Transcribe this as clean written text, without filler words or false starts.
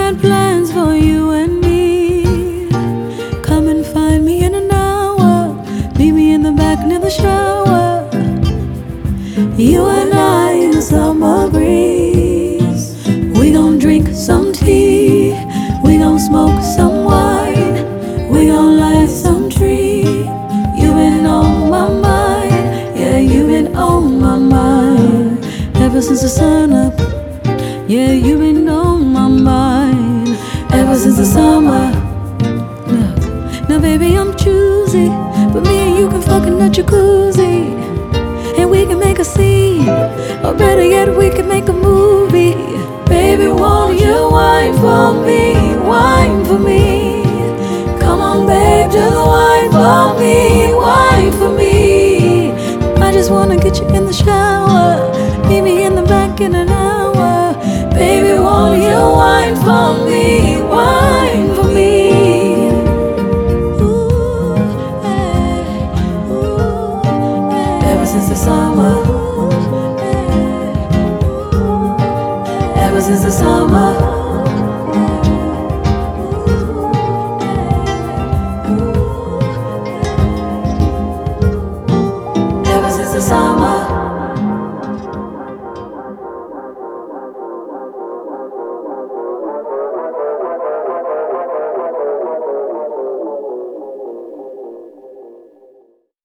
got plans for you and me. Come and find me in an hour. Meet me in the back near the shower. You and I in the summer breeze. We gon' drink some tea. We gon' smoke some wine. We gon' light some tree. You been on my mind. Yeah, you been on my mind. Ever since the sun up. Yeah, you been on my mind. Ever since the summer. Look, now baby I'm choosy, but me and you can fuck in the jacuzzi. And we can make a scene, or better yet we can make a movie. Baby, won't you wine for me, wine for me. Come on babe, just wine for me, wine for me. I just wanna get you in the shower. Meet me in the back in an hour. Baby, won't you wine for me, wine for me. Ooh, hey, ooh, hey. Ever since the summer. Ever since the summer. Ever since the summer.